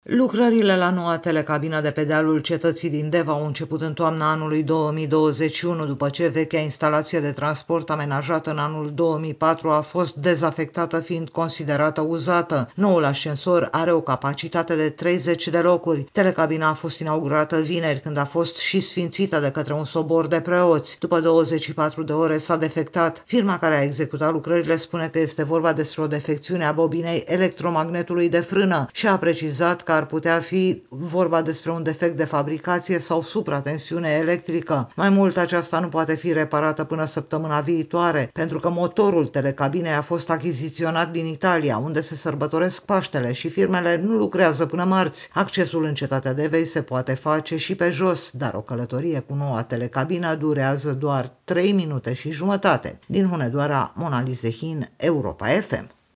Lucrările la noua telecabină de pe dealul cetății din Deva au început în toamna anului 2021, după ce vechea instalație de transport amenajată în anul 2004 a fost dezafectată fiind considerată uzată. Noul ascensor are o capacitate de 30 de locuri. Telecabina a fost inaugurată vineri, când a fost și sfințită de către un sobor de preoți. După 24 de ore s-a defectat. Firma care a executat lucrările spune că este vorba despre o defecțiune a bobinei electromagnetului de frână și a precizat că ar putea fi vorba despre un defect de fabricație sau supratensiune electrică. Mai mult, aceasta nu poate fi reparată până săptămâna viitoare, pentru că motorul telecabinei a fost achiziționat din Italia, unde se sărbătoresc Paștele și firmele nu lucrează până marți. Accesul în cetatea Devei se poate face și pe jos, dar o călătorie cu noua telecabină durează doar 3 minute și jumătate. Din Hunedoara, Mona Lizehin, Europa FM.